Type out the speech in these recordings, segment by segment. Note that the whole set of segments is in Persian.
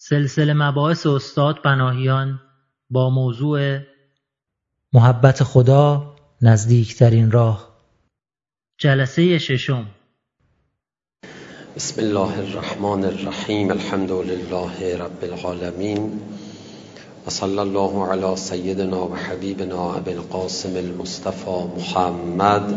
سلسله مباحث استاد پناهیان با موضوع محبت خدا نزدیکترین راه، جلسه ششم. بسم الله الرحمن الرحیم. الحمد لله رب العالمین و صلی الله علی سیدنا و حبیبنا ابی القاسم المصطفى محمد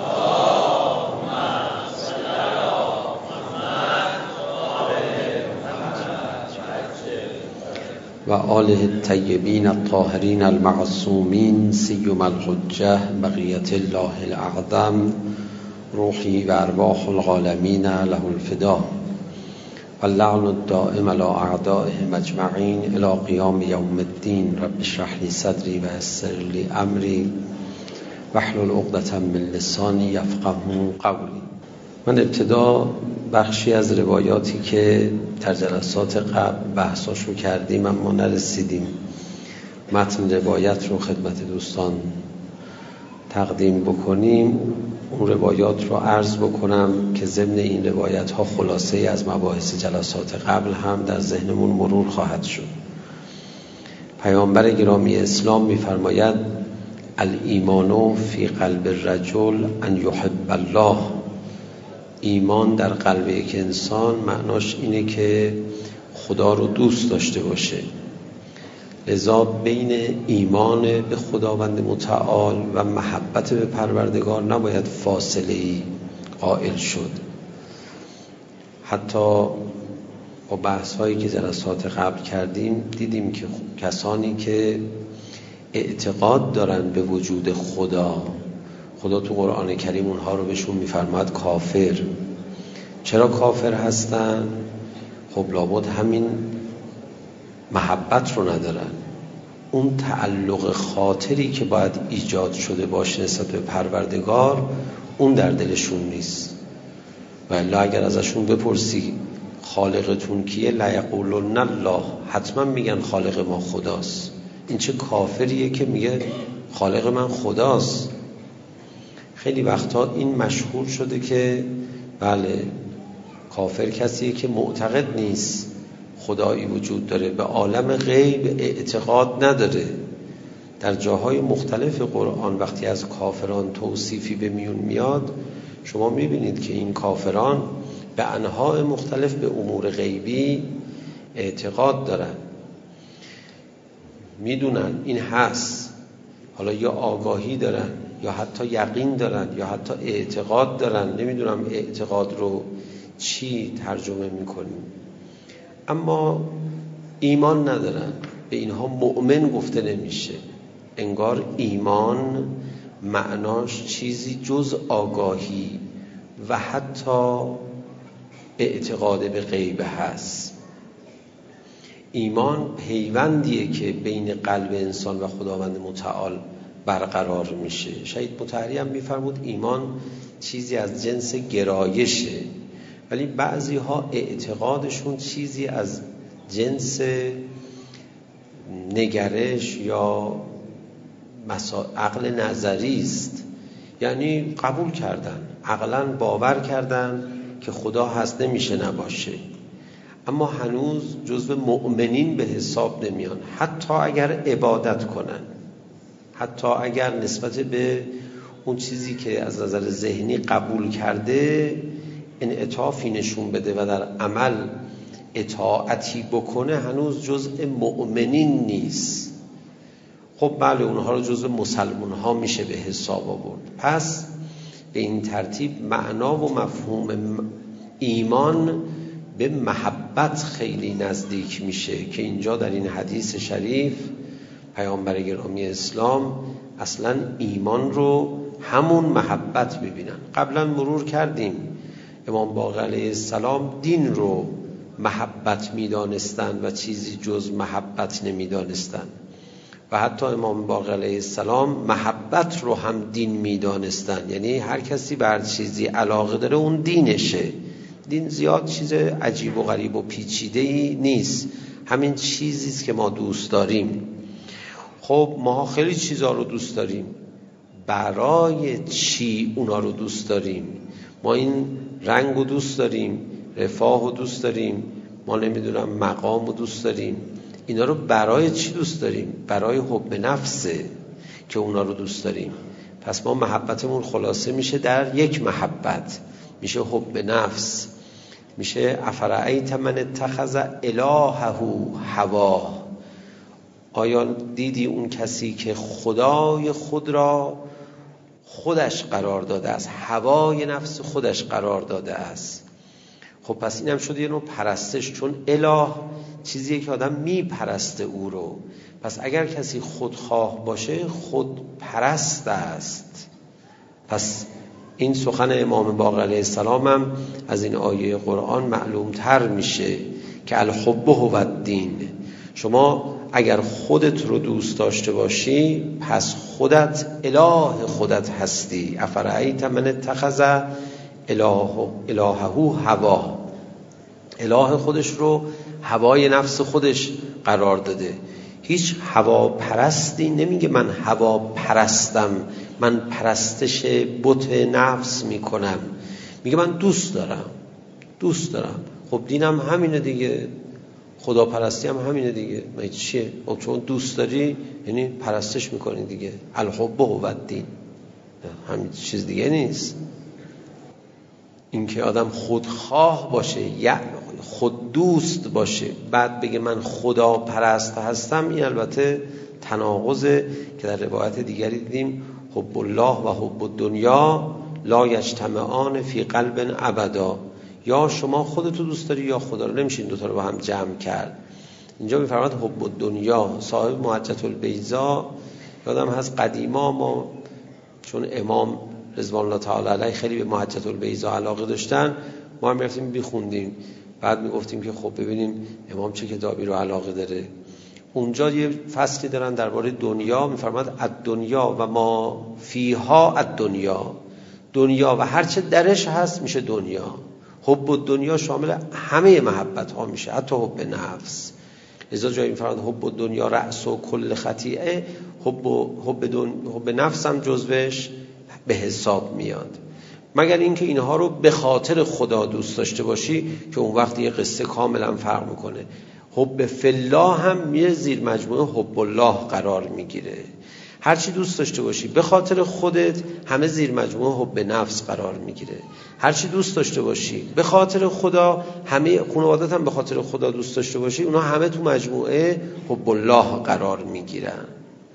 و آله الطیبین الطاهرین المعصومین سیما الحجة بقیة الله الاعظم روحی و ارواح العالمین له الفدا و اللعن الدائم علی اعدائهم اجمعین الی قیام یوم الدین. رب اشرح لی صدری و یسر لی امری واحلل عقدة من لسانی یفقهوا قولی. من ابتدا بخشی از روایاتی که در جلسات قبل بحثاشو کردیم اما نرسیدیم متن روایت رو خدمت دوستان تقدیم بکنیم، اون روایات رو عرض بکنم که ضمن این روایت ها خلاصه از مباحث جلسات قبل هم در ذهنمون مرور خواهد شد. پیامبر گرامی اسلام می‌فرماید الایمان فی قلب الرجل ان یحب الله. ایمان در قلب یک انسان معناش اینه که خدا رو دوست داشته باشه. لذا بین ایمان به خداوند متعال و محبت به پروردگار نباید فاصله‌ای قائل شد. حتی با بحث‌هایی که جلسات قبل کردیم دیدیم که کسانی که اعتقاد دارن به وجود خدا تو قرآن کریم اونها رو بهشون می‌فرماید کافر. چرا کافر هستن؟ خب لابد همین محبت رو ندارن. اون تعلق خاطری که باید ایجاد شده باشه نسبت به پروردگار اون در دلشون نیست. و الا اگر ازشون بپرسی خالقتون کیه لیقولن الله، حتما میگن خالق ما خداست. این چه کافریه که میگه خالق من خداست؟ خیلی وقتا این مشهور شده که بله کافر کسیه که معتقد نیست خدایی وجود داره، به عالم غیب اعتقاد نداره. در جاهای مختلف قرآن وقتی از کافران توصیفی به میون میاد شما میبینید که این کافران به انواع مختلف به امور غیبی اعتقاد دارن، میدونن این هست، حالا یا آگاهی دارن یا حتی یقین دارن یا حتی اعتقاد دارن. نمیدونم اعتقاد رو چی ترجمه میکنیم، اما ایمان ندارن. به اینها مؤمن گفته نمیشه. انگار ایمان معناش چیزی جز آگاهی و حتی اعتقاد به غیب هست. ایمان پیوندیه که بین قلب انسان و خداوند متعال برقرار میشه. شهید مطهری هم میفرمود ایمان چیزی از جنس گرایشه، ولی بعضی ها اعتقادشون چیزی از جنس نگرش یا عقل نظری است. یعنی قبول کردن، عقلاً باور کردن که خدا هست، نمیشه نباشه، اما هنوز جزو مؤمنین به حساب نمیان. حتی اگر عبادت کنن، حتی اگر نسبت به اون چیزی که از نظر ذهنی قبول کرده انعطافی نشون بده و در عمل اطاعتی بکنه، هنوز جزء مؤمنین نیست. خب بله اونها رو جزء مسلمان ها میشه به حساب آورد. پس به این ترتیب معنا و مفهوم ایمان به محبت خیلی نزدیک میشه که اینجا در این حدیث شریف پیامبر گرامی اسلام اصلا ایمان رو همون محبت ببینن. قبلا مرور کردیم امام باقر علیه السلام دین رو محبت میدانستن و چیزی جز محبت نمیدانستن و حتی امام باقر علیه السلام محبت رو هم دین میدانستن. یعنی هر کسی به هر چیزی علاقه داره اون دینشه. دین زیاد چیز عجیب و غریب و پیچیده‌ای نیست، همین چیزیست که ما دوست داریم. خب ما خیلی چیزا رو دوست داریم، برای چی اونا رو دوست داریم؟ ما این رنگ رو دوست داریم، رفاه رو دوست داریم، ما نمیدونم مقام رو دوست داریم. اینا رو برای چی دوست داریم؟ برای حب نفسه که اونا رو دوست داریم. پس ما محبتمون خلاصه میشه در یک محبت، میشه حب نفس، میشه افرأیت من اتخذ الهه هواه. آیا دیدی اون کسی که خدای خود را خودش قرار داده است، هوای نفس خودش قرار داده است؟ خب پس اینم شده یه نوع پرستش، چون اله چیزیه که آدم میپرسته او رو. پس اگر کسی خودخواه باشه خود پرست است. پس این سخن امام باقر علیه السلام هم از این آیه قرآن معلوم تر میشه که الحب هو الدین. شما اگر خودت رو دوست داشته باشی پس خودت اله خودت هستی. افرأیت من اتخذ الهه هوا، اله خودش رو هوای نفس خودش قرار داده. هیچ هوا پرستی نمیگه من هوا پرستم، من پرستش بت نفس میکنم، میگه من دوست دارم. خب دینم همینه دیگه، خدا پرستی هم همینه دیگه. من چیه؟ چون دوست داری یعنی پرستش میکنی دیگه. الحب هو الدین، همین چیز دیگه نیست. این که آدم خودخواه باشه، یعنی خود دوست باشه، بعد بگه من خدا پرست هستم، این البته تناقضه که در روایت دیگری دیدیم حب الله و حب الدنیا لا یجتمعان فی قلب ابدا. یا شما خودتو دوست داری یا خدا رو، نمیشه این دوتا رو با هم جمع کرد. اینجا میفرماد حب الدنیا. صاحب محجة البیضا یادم هست قدیما ما چون امام رضوان الله تعالی علیه خیلی به محجة البیضا علاقه داشتن، ما هم میرفتیم بیخوندیم، بعد میگفتیم که خب ببینیم امام چه کتابی رو علاقه داره. اونجا یه فصلی دارن درباره دنیا، میفرماد الدنیا و ما فیها الدنیا، دنیا و هر چه درش هست میشه دنیا. حب الدنیا شامل همه محبت ها میشه، حتی حب نفس. لذا جایی میفرماد حب الدنیا رأس و کل خطیئه، حب نفس هم جزوش به حساب میاد. مگر اینکه اینها رو به خاطر خدا دوست داشته باشی که اون وقت یه قصه کاملا فرق میکنه. حب فی الله هم میره زیر مجموعه حب الله قرار میگیره. هر چی دوست داشته باشی به خاطر خودت همه زیر مجموعه حب نفس قرار میگیره. هر چی دوست داشته باشی به خاطر خدا، همه خانوادت هم به خاطر خدا دوست داشته باشی، اونا همه تو مجموعه حب الله قرار میگیرن.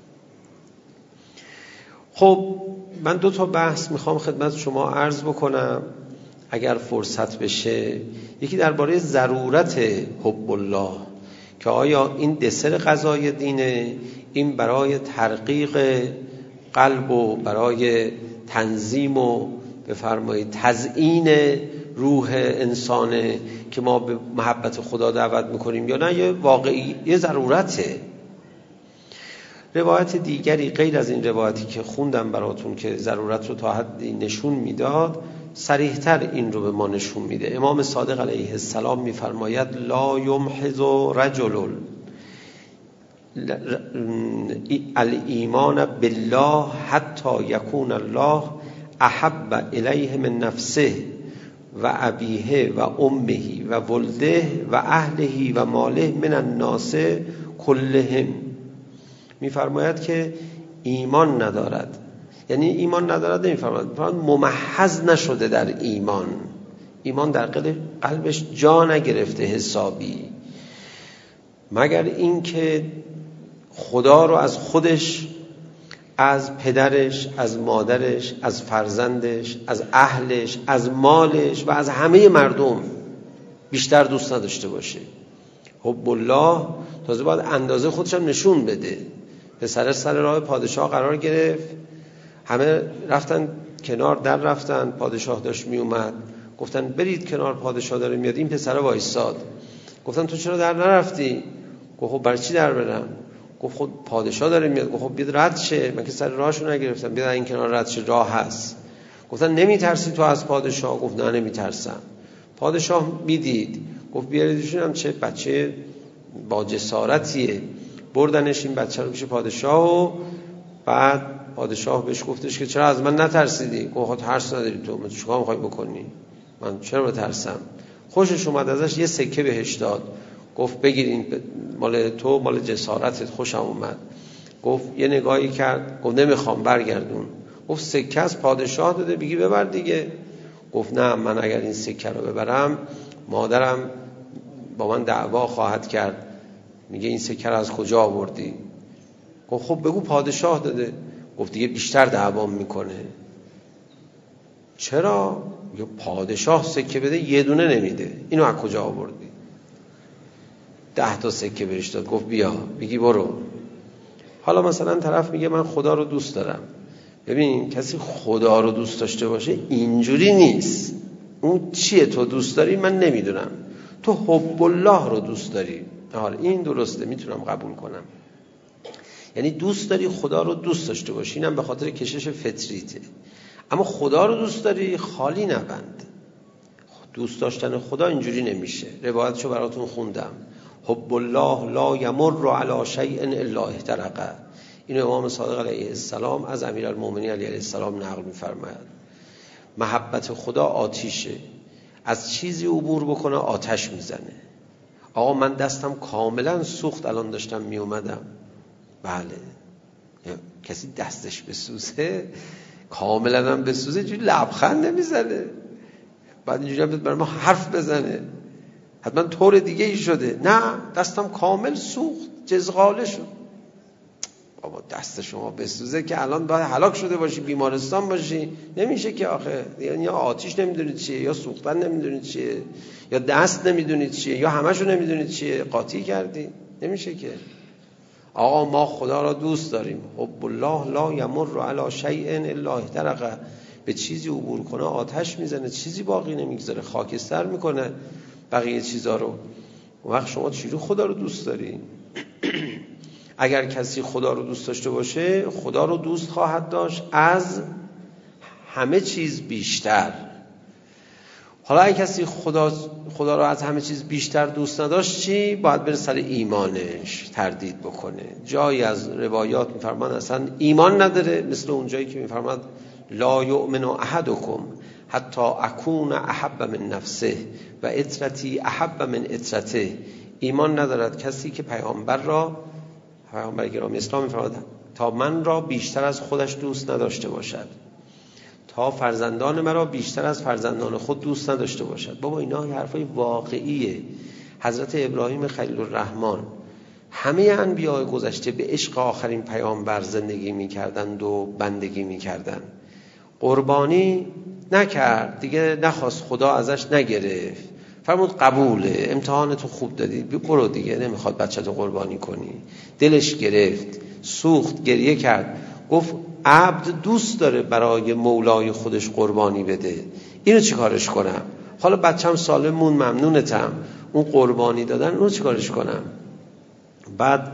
خب من 2 تا بحث میخوام خدمت شما عرض بکنم اگر فرصت بشه. یکی درباره ضرورت حب الله که آیا این دسر غذای دینه، این برای ترقیق قلب و برای تنظیم و بفرمایید تزیین روح انسانه که ما به محبت خدا دعوت میکنیم، یا نه یه واقعی یه ضرورته. روایت دیگری غیر از این روایتی که خوندم براتون که ضرورت رو تا حدی نشون میداد، صریح‌تر این رو به ما نشون میده. امام صادق علیه السلام میفرماید لا یمحض رجل الایمان بالله حتی یکون الله احب الیه من نفسه و ابیه و امه و ولده و اهله و ماله من الناس کلهم. میفرماید که ایمان ندارد، یعنی ایمان ندارد نمیفرماید ممحض نشده در ایمان، ایمان در قلبش جا نگرفته حسابی، مگر اینکه خدا رو از خودش، از پدرش، از مادرش، از فرزندش، از اهلش، از مالش و از همه مردم بیشتر دوست نداشته باشه. حب الله تازه باید اندازه خودش هم نشون بده. پسر سر راه پادشاه قرار گرفت، همه رفتن کنار، در رفتن، پادشاه داشت می اومد، گفتن برید کنار، پادشاه داره میاد. این پسر وایساد، گفتن تو چرا در نرفتی؟ گفت خب برای چی در برم؟ گفت خب پادشاه داره میاد. گفت خب بیاد رد شه، من که سر راهشو نگرفتم، بیاد این کنار رد شه، راه هست. گفتن نمیترسی تو از پادشاه؟ گفت نه نمیترسم. پادشاه میدید، گفت بیاریدشون، هم چه بچه با جسارتیه. بردنش این بچه رو پیش پادشاه و بعد پادشاه بهش گفتش که چرا از من نترسیدی؟ گفت خب ترس نداری تو، من چیکار میخوای بکنی؟ من چرا بترسم؟ خوشش اومد ازش، یه سکه بهش داد، گفت بگیر این مال تو، مال جسارتت، خوشم اومد. گفت یه نگاهی کرد، گفت نمیخوام، برگردون. گفت سکه از پادشاه داده، بگی ببر دیگه. گفت نه، من اگر این سکه رو ببرم مادرم با من دعوا خواهد کرد، میگه این سکه رو از کجا آوردی؟ گفت خب بگو پادشاه داده. گفت دیگه بیشتر دعوام میکنه. چرا؟ میگه پادشاه سکه بده یه دونه نمیده، اینو از کجا آوردی؟ 10 تا سکه بهش داد، گفت بیا، بگی برو. حالا مثلا طرف میگه من خدا رو دوست دارم. ببین کسی خدا رو دوست داشته باشه اینجوری نیست. اون چیه تو دوست داری من نمیدونم، تو حب الله رو دوست داری. آره این درسته، میتونم قبول کنم. یعنی دوست داری خدا رو دوست داشته باشی، اینم به خاطر کشش فطریته. اما خدا رو دوست داری خالی نبند. دوست داشتن خدا اینجوری نمیشه. روایتشو براتون خوندم، حب الله لا یمر علی شیء الا احترقه. اینو امام صادق علیه السلام از امیرالمومنین علیه السلام نقل می‌فرماید. محبت خدا آتیشه، از چیزی عبور بکنه آتش میزنه. آقا من دستم کاملا سوخت الان داشتم میومدم. بله، کسی دستش بسوزه کاملا هم بسوزه اینجوری لبخند نمیزنه، بعد اینجوری هم برای ما حرف بزنه حتما طور دیگه ای شده. نه، دستم کامل سوخت، جزغاله شد. بابا دست شما بسوزه که الان باید هلاک شده باشی، بیمارستان باشی، نمیشه که آخه. یا آتیش نمیدونید چیه، یا سوختن نمیدونید چیه، یا دست نمیدونید چیه، یا همشو نمیدونید چیه، قاطی کردی، نمیشه که. آقا ما خدا را دوست داریم. حب الله لا یمر علی شیء الا احترقه. به چیزی عبور کنه آتش میزنه، چیزی باقی نمیگذاره، خاکستر میکنه بقیه چیزا رو. اون وقت شما چجوری خدا رو دوست داری؟ اگر کسی خدا رو دوست داشته باشه خدا رو دوست خواهد داشت از همه چیز بیشتر. حالا اگه کسی خدا رو از همه چیز بیشتر دوست نداشت چی؟ باید بره سر ایمانش تردید بکنه. جایی از روایات میفرمان اصلا ایمان نداره، مثل اون جایی که میفرماد لا یؤمن احدکم حتی اکون احب من نفسه و عترتی احب من عترته. ایمان ندارد کسی که پیامبر گرامی اسلام میفرماد تا من را بیشتر از خودش دوست نداشته باشد، تا فرزندان مرا بیشتر از فرزندان خود دوست نداشته باشد. بابا اینا حرفای واقعیه. حضرت ابراهیم خلیل الرحمن، همه انبیاء گذشته به عشق آخرین پیامبر زندگی میکردند و بندگی میکردند. قربانی نکرد دیگه، نخواست، خدا ازش نگرفت، فرمود قبوله، امتحانتو خوب دادی، برو دیگه، نمیخواد بچه‌تو قربانی کنی. دلش گرفت، سوخت، گریه کرد، گفت عبد دوست داره برای مولای خودش قربانی بده، اینو چیکارش کنم؟ حالا بچه‌م سالم مون، ممنونتم، اون قربانی دادن اونو چیکارش کنم؟ بعد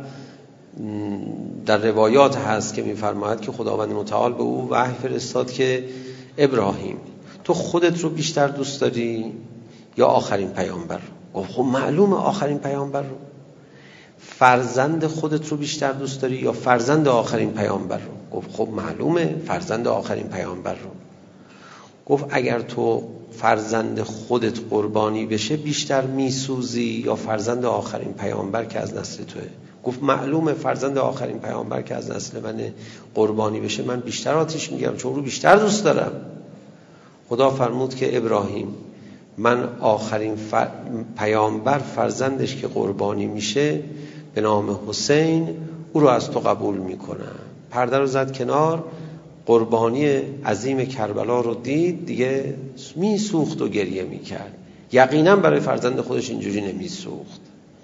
در روایات هست که میفرماید که خداوند متعال به او وحی فرستاد که ابراهیم تو خودت رو بیشتر دوست داری یا آخرین پیامبر رو؟ گفت خب معلومه آخرین پیامبر رو. فرزند خودت رو بیشتر دوست داری یا فرزند آخرین پیامبر رو؟ گفت خب معلومه فرزند آخرین پیامبر رو. گفت اگر تو فرزند خودت قربانی بشه بیشتر میسوزی یا فرزند آخرین پیامبر که از نسل توه؟ گفت معلومه فرزند آخرین پیامبر که از نسل من قربانی بشه من بیشتر آتش میگیرم چون رو بیشتر دوست دارم. خدا فرمود که ابراهیم من آخرین پیامبر فرزندش که قربانی میشه به نام حسین او رو از تو قبول میکنم. پرده رو زد کنار، قربانی عظیم کربلا رو دید، دیگه میسوخت و گریه میکرد. یقینا برای فرزند خودش اینجوری نمیسوخت.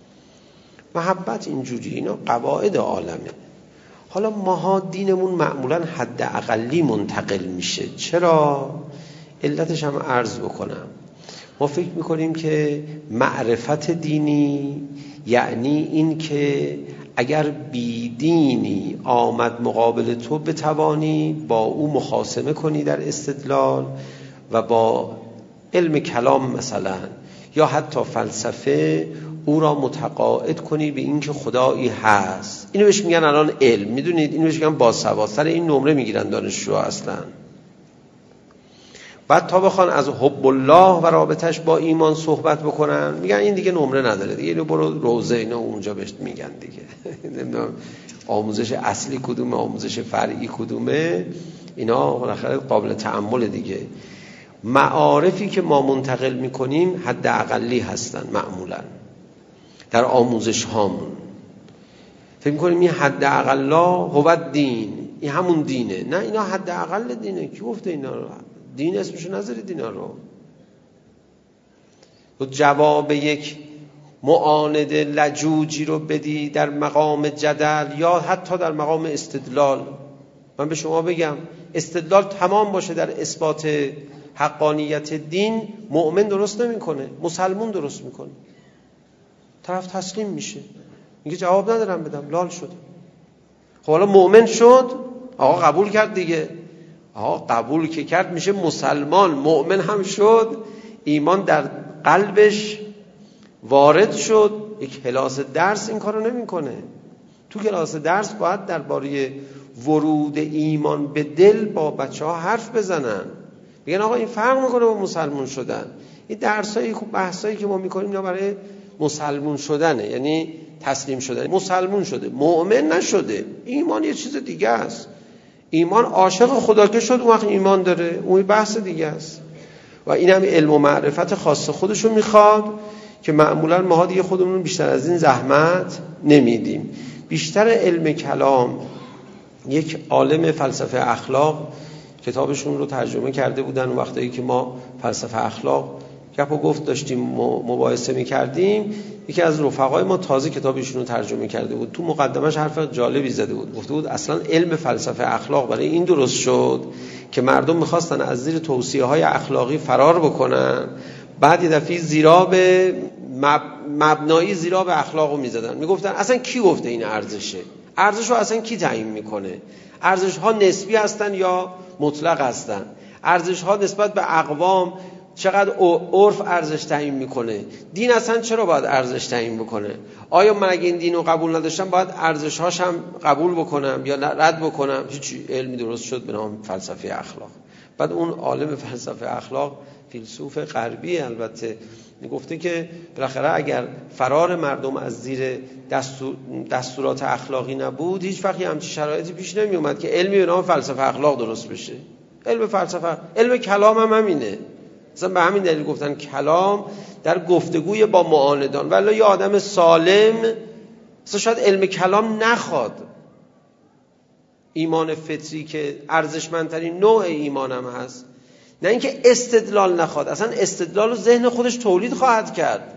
محبت اینجوری، اینا قواعد عالمه. حالا ماها دینمون معمولا حد اقلی منتقل میشه. چرا؟ علتش هم عرض بکنم. ما فکر میکنیم که معرفت دینی یعنی این که اگر بیدینی آمد مقابل تو بتوانی با او مخاصمه کنی در استدلال و با علم کلام مثلا یا حتی فلسفه او را متقاعد کنی به این که خدایی هست. اینو بهش میگن الان علم، میدونید اینو بهش میگن باسواد. سر این نمره میگیرن دانشجوها. اصلا بعد تا بخوان از حب الله و رابطش با ایمان صحبت بکنن میگن این دیگه نمره نداره دیگه، اینو برو روزه، اینا اونجا بهش میگن دیگه. نمیدونم آموزش اصلی کدومه، آموزش فرعی کدومه، اینا بالاخره قابل تأمل دیگه. معارفی که ما منتقل میکنیم حد اقلی هستن معمولا در آموزش هامون. فکر میکنیم این حد اقلا هو دین، این همون دینه. نه، اینا حد اقل دینه. کی گفته اینا رو؟ دین اسمشو نذارید اینا رو. تو جواب یک معاند لجوجی رو بدی در مقام جدل یا حتی در مقام استدلال. من به شما بگم استدلال تمام باشه در اثبات حقانیت دین، مؤمن درست نمیکنه، مسلمون درست میکنه. طرف تسلیم میشه، میگه جواب ندارم بدم، لال شد. خب حالا مؤمن شد، آقا قبول کرد دیگه. آقا قبول که کرد میشه مسلمان، مؤمن هم شد، ایمان در قلبش وارد شد. یک کلاس درس این کارو نمیکنه. تو کلاس درس باید درباره ورود ایمان به دل با بچه‌ها حرف بزنن، بگن آقا این فرق میکنه با مسلمون شدن. این درسایی بحثایی که ما میکنیم اینا برای مسلمون شدنه، یعنی تسلیم شدن. مسلمون شده، مؤمن نشده. ایمان یه چیز دیگه است. ایمان عاشق خدا که شد اون وقت ایمان داره، اون بحث دیگه است. و این هم علم و معرفت خاص خودشو میخواد که معمولا ما دیگه خودمون بیشتر از این زحمت نمیدیم. بیشتر علم کلام، یک عالم فلسفه اخلاق کتابشون رو ترجمه کرده بودن. اون وقتایی که ما فلسفه اخلاق گپ و گفت داشتیم، مباحثه می‌کردیم، یکی از رفقای ما تازه کتابشون رو ترجمه کرده بود. تو مقدمش حرف جالبی زده بود، گفته بود اصلا علم فلسفه اخلاق برای این درست شد که مردم می‌خواستن از زیر توصیه‌های اخلاقی فرار بکنن، بعد یه دفعه زیراب مبنایی زیراب اخلاقو می‌زدن، میگفتن اصلا کی گفته این ارزشه؟ ارزشو اصلا کی تعیین میکنه؟ ارزش‌ها نسبی هستن یا مطلق هستن؟ ارزش‌ها نسبت به اقوام چقدر عرف ارزش تعیین میکنه؟ دین اصلا چرا باید ارزش تعیین بکنه؟ آیا من اگه این دینو قبول نداشتم باید ارزش‌هاش هم قبول بکنم یا رد بکنم؟ هیچ علمی درست شد به نام فلسفه اخلاق. بعد اون عالم فلسفه اخلاق، فیلسوف غربی البته، گفته که بالاخره اگر فرار مردم از زیر دستورات اخلاقی نبود، هیچ وقتی همچین شرایطی پیش نمی اومد که علمی به نام فلسفه اخلاق درست بشه. علم کلام هم همینه. مثلا به همین دلیل گفتن کلام در گفتگوی با معاندان. ولی یه آدم سالم مثلا شاید علم کلام نخواد. ایمان فطری که ارزشمندترین نوع ایمان هم هست، نه اینکه استدلال نخواد. اصلا استدلال رو ذهن خودش تولید خواهد کرد.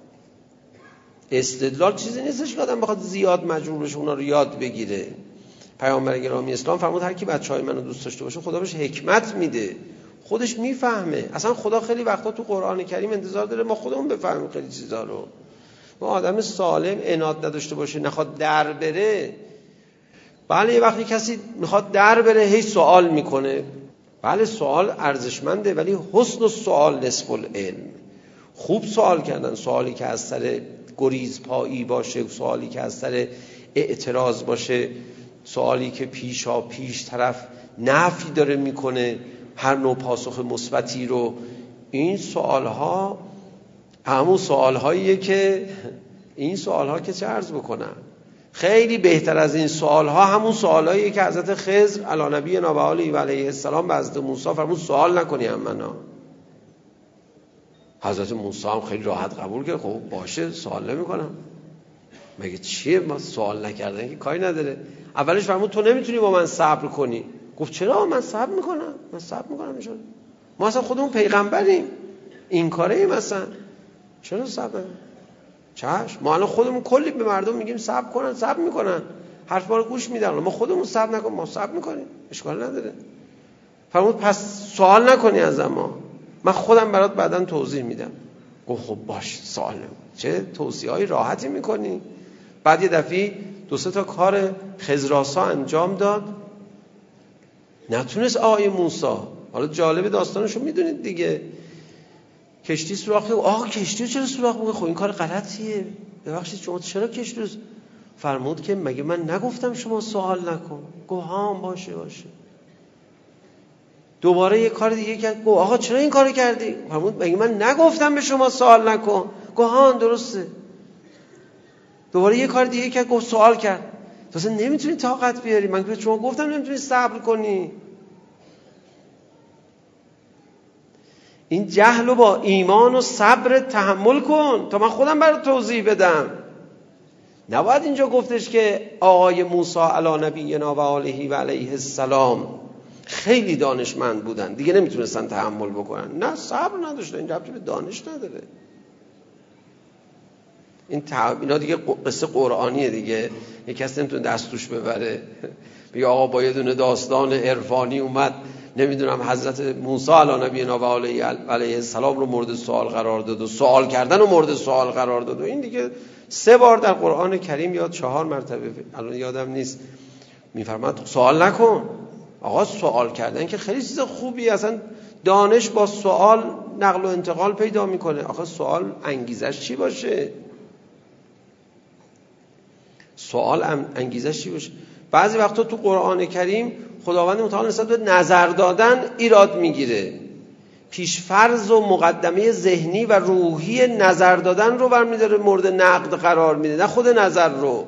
استدلال چیزی نیستش که آدم بخواد زیاد مجبور بشه اونا رو یاد بگیره. پیامبر گرامی اسلام فرمود هر کی بچهای منو دوست داشته باشه خدا بهش حکمت میده، خودش میفهمه. اصلا خدا خیلی وقتا تو قرآن کریم انتظار داره ما خودمون بفهمیم خیلی چیزا رو. ما آدم سالم عناد نداشته باشه، نخواد در بره. بله یه وقتی کسی میخواد در بره هی سوال میکنه، بله سوال ارزشمنده، ولی حسن السؤال نصف العلم. خوب سوال کردن، سوالی که از سر گریز پایی باشه، سوالی که از سر اعتراض باشه، سوالی که پیشا پیش طرف نفی داره میکنه هر نوع پاسخ مثبتی رو. این سوالها همون سوالهاییه که این سوالها که چه عرض بکنم، خیلی بهتر از این سوالها همون سوالهاییه که حضرت خضر علی نبی و علیه السلام به حضرت موسی فرمود سوال نکنی امنا. حضرت موسی هم خیلی راحت قبول کرد، خب باشه سوال نمی‌کنم. مگه چیه ما سوال نکردن که کاری نداره. اولش فرمود تو نمیتونی با من صبر کنی. گفت چرا؟ من صبر میکنم ایشون. ما اصلا خودمون پیغمبریم، این کاره ایم اصلا، چرا صبر؟ چشم، ما الان خودمون کلی به مردم میگیم صبر کنن، صبر میکنن، حرف ما رو گوش میدن، ما خودمون صبر نکنیم، ما صبر میکنیم، اشکال نداره. فرمود پس سوال نکنی از من خودم برات بعداً توضیح میدم. گفت خب باش سوال نکن. چه توصیه‌های راحتی میکنی. بعد یه دفعه 2-3 تا کار خضرآسا انجام داد، نتونست آقای موسی. حالا جالب داستانشو میدونید دیگه، کشتی سوراخ. آقا کشتی چرا سوراخ میکنی؟ خب این کار غلطیه، ببخشید شما چرا کشتی رو؟ فرمود که مگه من نگفتم شما سوال نکن؟ گفت ها باشه. دوباره یه کار دیگه کرد. گفت آقا چرا این کارو کردی؟ فرمود مگه من نگفتم به شما سوال نکن؟ گفت ها درسته. دوباره یه کار دیگه کرد. گفت سوال کرد. تو اصلا نمیتونی طاقت بیاری، من به شما گفتم نمیتونی صبر کنی. این جهل رو با ایمان و صبر تحمل کن تا من خودم برات توضیح بدم. نباید اینجا گفتش که آقای موسی علی نبینا و آله و علیه السلام خیلی دانشمند بودن دیگه نمیتونستن تحمل بکنن. نه، صبر نداشتن. این ربطی به دانش نداره. اینا دیگه قصه قرآنیه دیگه. یک کسی نمیتونه دست توش ببره بگه آقا با یه دونه داستان عرفانی اومد نمیدونم حضرت موسی علی نبینا و علیه السلام رو مورد سوال قرار داد و سوال کردن رو مورد سوال قرار داد. و این دیگه 3 بار در قرآن کریم یا 4 مرتبه الان یادم نیست میفرماد سوال نکن. آقا سوال کردن که خیلی چیز خوبی، اصلا دانش با سوال نقل و انتقال پیدا میکنه. آقا سوال انگیزش چی باشه؟ سوال انگیزش چی باشه؟ بعضی وقتا تو قرآن کریم خداوند متعال نسبت به نظر دادن ایراد میگیره. پیشفرض و مقدمه ذهنی و روحی نظر دادن رو برمی‌داره مورد نقد قرار میده، نه خود نظر رو.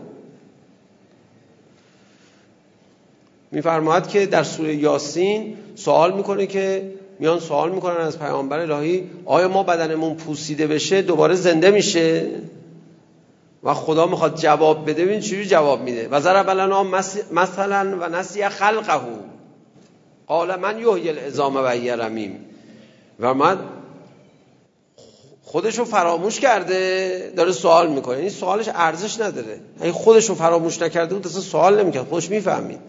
میفرماید که در سوره یاسین سوال میکنه که میان سوال میکنن از پیامبر الهی آیا ما بدنمون پوسیده بشه دوباره زنده میشه؟ و خدا میخواد جواب بده. ببین چجوری جواب میده. و ضرب لنا مثلا و نسی خلقه قال من یحیی العظام و هی رمیم. و من خودشو فراموش کرده داره سوال میکنه. این سوالش ارزش نداره. اگه خودشو فراموش نکرده بود اصلا سوال نمیکرد، خودش میفهمید.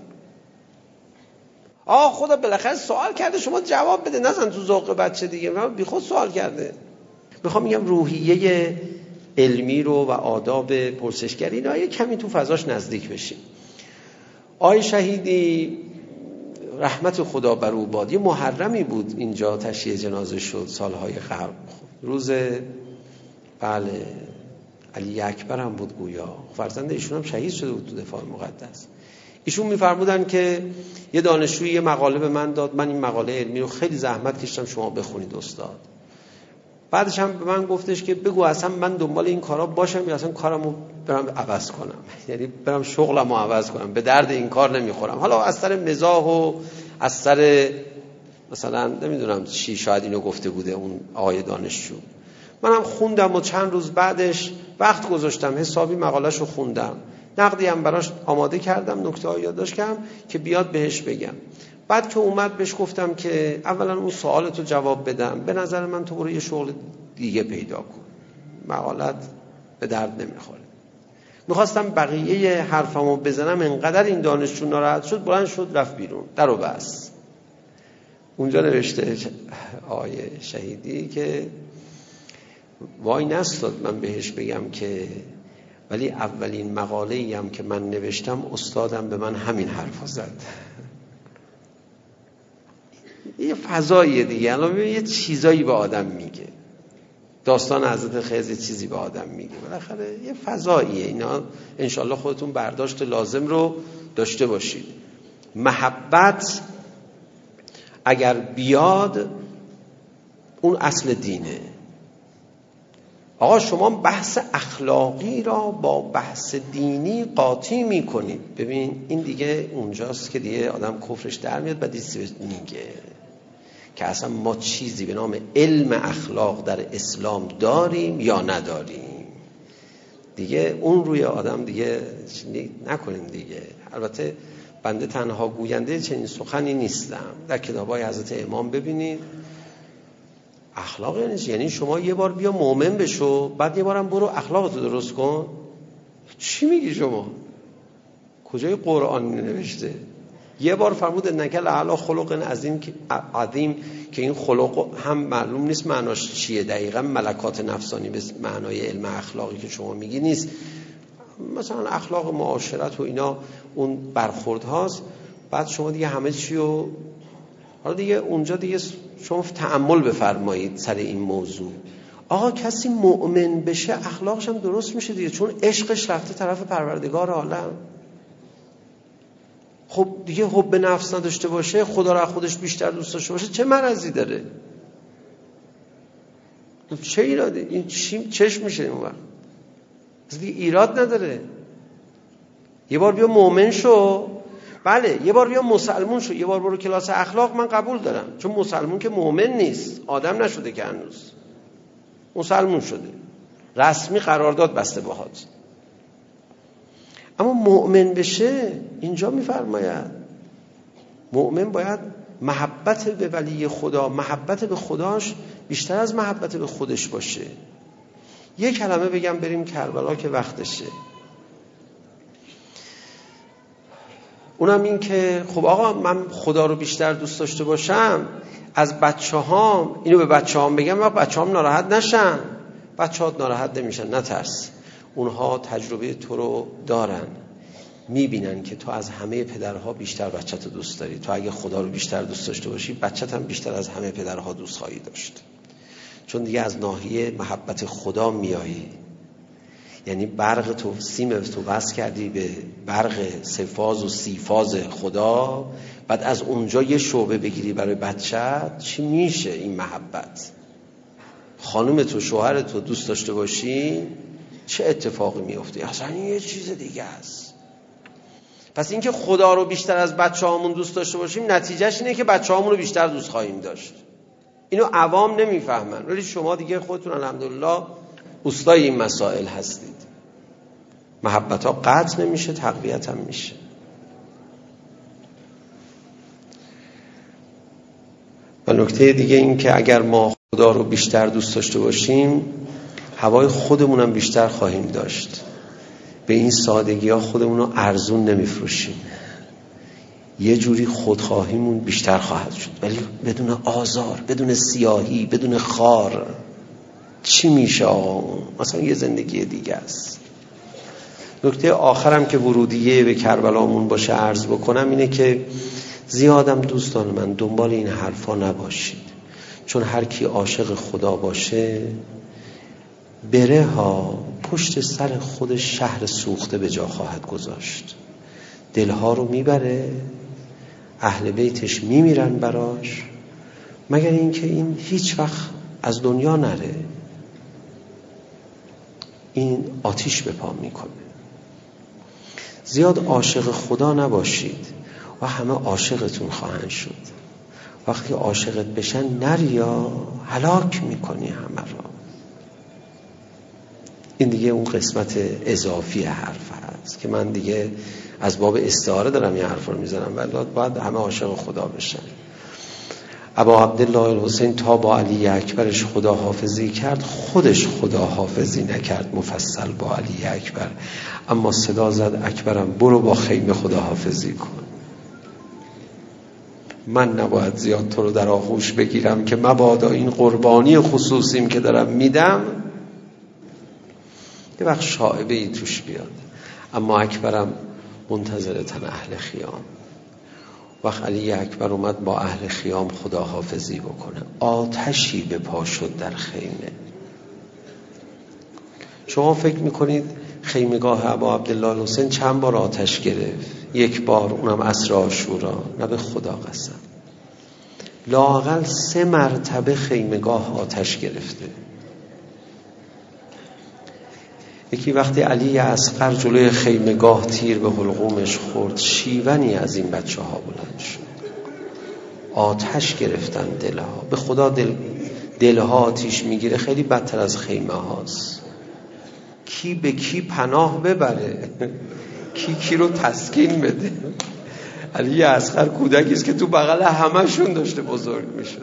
خدا بالاخره سوال کرده شما جواب بده، نزن تو ذوق بچه دیگه. من بی خود سوال کرده. میخوام میگم روحیه علمی رو و آداب پرسشگری اینا یه کمی تو فضاش نزدیک بشیم. آقای شهیدی رحمت خدا بر او باد، یه محرمی بود اینجا تشییع جنازه شد سالهای قبل. روز بله علی اکبر هم بود گویا، فرزند ایشون هم شهید شده بود تو دفاع مقدس. ایشون میفرمودن که یه دانشجوی یه مقاله به من داد، من این مقاله علمی رو خیلی زحمت کشیدم شما بخونید استاد. بعدش هم به من گفتش که بگو اصلا من دنبال این کارا باشم یا اصلا کارمو برم عوض کنم، یعنی برم شغلمو عوض کنم، به درد این کار نمیخورم. حالا از سر مزاح و از سر مثلا نمیدونم چی شاید اینو گفته بوده اون آقای دانشجو. منم خوندم و چند روز بعدش وقت گذاشتم حسابی مقالهشو خوندم، نقدی هم براش آماده کردم، نکته‌ها یادداشت کردم که بیاد بهش بگم. بعد که اومد بهش گفتم که اولا اون سوالتو جواب بدم، به نظر من تو برو یه شغل دیگه پیدا کن، مقالت به درد نمیخوره. میخواستم بقیه حرفمو بزنم، انقدر این دانشجو ناراحت شد بلند شد رفت بیرون، درو بس. اونجا نوشته آقای شهیدی که وای نستاد من بهش بگم که ولی اولین مقاله‌ای هم که من نوشتم استادم به من همین حرفو زد. یه فضاییه دیگه. الان یه چیزایی به آدم میگه، داستان حضرت خضر چیزی به آدم میگه، بالاخره یه فضاییه. اینا انشالله خودتون برداشت لازم رو داشته باشید. محبت اگر بیاد اون اصل دینه. آقا شما بحث اخلاقی را با بحث دینی قاطی میکنید. ببین این دیگه اونجاست که دیگه آدم کفرش در میاد. بعد میگه که اصلا ما چیزی به نام علم اخلاق در اسلام داریم یا نداریم. دیگه اون روی آدم دیگه نکنیم دیگه. البته بنده تنها گوینده چنین سخنی نیستم. در کتابای حضرت امام ببینید اخلاق یعنی شما یه بار بیا مؤمن بشو، بعد یه بارم برو اخلاقتو درست کن. چی میگی شما؟ کجای قرآن نوشته؟ یه بار فرمود انک لعلی خلق عظیم که این خلق هم معلوم نیست معناش چیه دقیقا. ملکات نفسانی به معنای علم اخلاقی که شما میگی نیست. مثلا اخلاق معاشرت و اینا اون برخورد هاست. بعد شما دیگه همه چی رو حالا دیگه اونجا دیگه شما تأمل بفرمایید سر این موضوع. آقا کسی مؤمن بشه اخلاقش هم درست میشه دیگه، چون عشقش رفته طرف پروردگار عالم. خب دیگه حب نفس نداشته باشه، خدا رو از خودش بیشتر دوست داشته باشه، چه مرضی داره؟ چه ایراده؟ این چشم میشه اون وقت دیگه ایراد نداره. یه بار بیا مؤمن شو، بله یه بار بیا مسلمون شو، یه بار برو کلاس اخلاق، من قبول دارم، چون مسلمون که مؤمن نیست، آدم نشده که هنوز، مسلمون شده، رسمی قرارداد بسته باهات. اما مؤمن بشه اینجا میفرماید مؤمن باید محبت به ولی خدا، محبت به خداش بیشتر از محبت به خودش باشه. یک کلمه بگم بریم کربلا که وقتشه. اونم این که خب آقا من خدا رو بیشتر دوست داشته باشم، از بچه‌هام اینو به بچه‌هام بگم و بچه‌هام ناراحت نشن. بچه‌ها ناراحت نمیشن، نترس. اونها تجربه تو رو دارن، میبینن که تو از همه پدرها بیشتر بچت رو دوست داری. تو اگه خدا رو بیشتر دوست داشته باشی، بچت هم بیشتر از همه پدرها دوست خواهی داشت، چون دیگه از ناحیه محبت خدا میایی. یعنی برق تو، سیم تو بس کردی به برق سه‌فاز و سیفاز خدا، بعد از اونجا یه شعبه بگیری برای بچت، چی میشه این محبت؟ خانم تو، شوهر تو دوست داشته باشی، چه اتفاقی میفته؟ اصلا این یه چیز دیگه است. پس اینکه خدا رو بیشتر از بچه‌هامون دوست داشته باشیم، نتیجهش اینه که بچه‌هامون رو بیشتر دوست خواهیم داشت. اینو عوام نمیفهمن، ولی شما دیگه خودتون الحمدلله استای این مسائل هستید. محبت ها قطع نمیشه، تقویت هم میشه. و نکته دیگه این که اگر ما خدا رو بیشتر دوست داشته باشیم، هوای خودمون هم بیشتر خواهیم داشت. به این سادگی ها خودمون رو ارزون نمیفروشیم. یه جوری خودخواهیمون بیشتر خواهد شد، ولی بدون آزار، بدون سیاهی، بدون خار. چی میشه آقا؟ مثلا یه زندگی دیگه است. نکته آخرم که ورودیه به کربلامون باشه عرض بکنم اینه که زیادم دوستان من دنبال این حرفا نباشید، چون هر کی عاشق خدا باشه بره ها پشت سر خودش شهر سوخته به جا خواهد گذاشت. دلها رو میبره، اهل بیتش میمیرن براش، مگر اینکه این هیچ وقت از دنیا نره. این آتیش به پا میکنه. زیاد عاشق خدا نباشید و همه عاشقتون خواهند شد. وقتی عاشقت بشن نریا، هلاک میکنی همه را. این دیگه اون قسمت اضافی حرف هست که من دیگه از باب استعاره دارم این حرف رو میزنم، ولی باید همه عاشق خدا بشن. ابا عبدالله الحسین تا با علی اکبرش خدا حافظی کرد، خودش خدا حافظی نکرد مفصل با علی اکبر، اما صدا زد اکبرم برو با خیمه خدا حافظی کن. من نباید زیاد تو رو در آغوش بگیرم که مبادا این قربانی خصوصیم که دارم میدم یه وقت شائبه ای توش بیاد. اما اکبرم منتظر تن اهل خیام. وقت علی اکبر اومد با اهل خیام خدا حافظی بکنه، آتشی به پا شد در خیمه. شما فکر میکنید خیمگاه ابا عبدالله الحسین چند بار آتش گرفت؟ یک بار، اونم عصر عاشورا. نه به خدا قسم، لااقل 3 مرتبه خیمگاه آتش گرفته. یکی وقتی علی اصغر جلوی خیمگاه تیر به حلقومش خورد، شیونی از این بچه ها بلند شد، آتش گرفتن دلها. به خدا دلها آتیش میگیره خیلی بدتر از خیمه هاست. کی به کی پناه ببره، کی رو تسکین بده. علی اصغر کودکیست که تو بغل همشون داشته بزرگ میشد.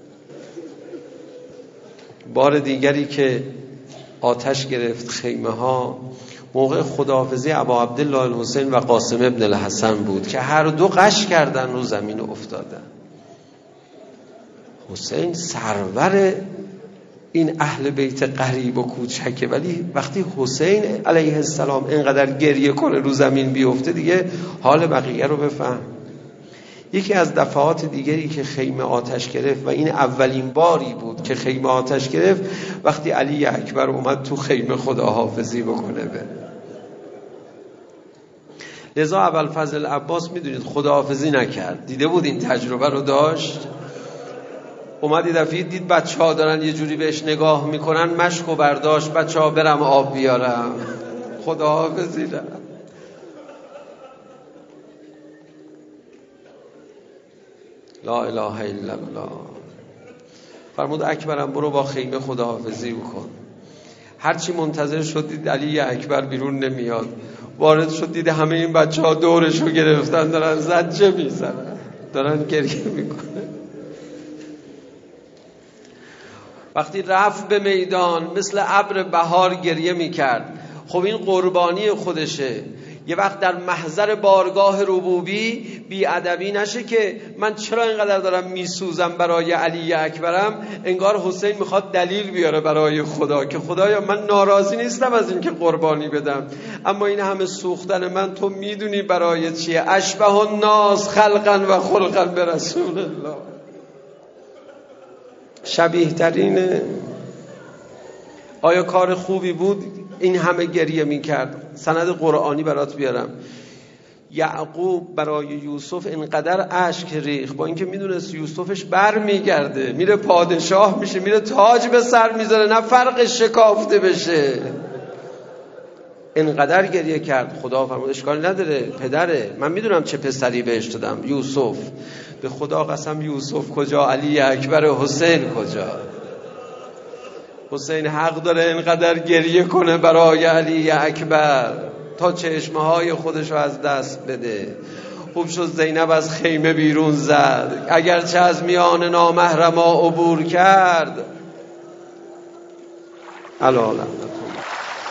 بار دیگری که آتش گرفت خیمه ها، موقع خداحافظی ابا عبدالله الحسین و قاسم ابن الحسن بود که هر دو غش کردن رو زمین افتادن. حسین سرور این اهل بیت قریب و کوچکه، ولی وقتی حسین علیه السلام اینقدر گریه کنه رو زمین بیفته، دیگه حال بقیه رو بفهم. یکی از دفعات دیگری که خیمه آتش گرفت و این اولین باری بود که خیمه آتش گرفت، وقتی علی اکبر اومد تو خیمه خدا حافظی بکنه. لذا ابوالفضل عباس میدونید خداحافظی نکرد، دیده بود این تجربه رو داشت، اومد یه دفعه دید بچه‌ها دارن یه جوری بهش نگاه میکنن، مشکو برداشت، بچه‌ها برم آب بیارم، خداحافظی نه. لا اله الا الله. فرمود اکبرم برو با خیمه خداحافظی بکن. هرچی منتظر شد دید علی اکبر بیرون نمیاد، وارد شد دید همه این بچه‌ها دورشو گرفتن دارن زجه میزنن، دارن گریه میکنن. وقتی رفت به میدان مثل ابر بهار گریه میکرد. خب این قربانی خودشه. یه وقت در محضر بارگاه ربوبی بی‌ادبی نشه که من چرا اینقدر دارم میسوزم برای علی اکبرم، انگار حسین میخواد دلیل بیاره برای خدا که خدایا من ناراضی نیستم از اینکه قربانی بدم، اما این همه سوختن من تو میدونی برای چیه. اشبه الناس خلقا و خلقا به رسول الله. شبیه ترینه. آیا کار خوبی بود این همه گریه میکرد؟ سند قرآنی برات بیارم. یعقوب برای یوسف اینقدر اشک ریخت، با اینکه میدونست یوسفش بر میگرده، میره پادشاه میشه، میره تاج به سر میذاره، نه فرقش شکافته بشه، اینقدر گریه کرد. خدا فرمود اشکالی نداره، پدره، من میدونم چه پسری بهش دادم، یوسف. به خدا قسم یوسف کجا، علی اکبر، حسین کجا؟ حسین حق داره اینقدر گریه کنه برای علی اکبر تا چشمهای خودشو از دست بده. خوب شد زینب از خیمه بیرون زد، اگرچه از میان نامحرما عبور کرد.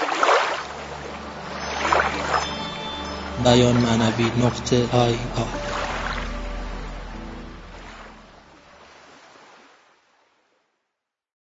بیان معنوی .ir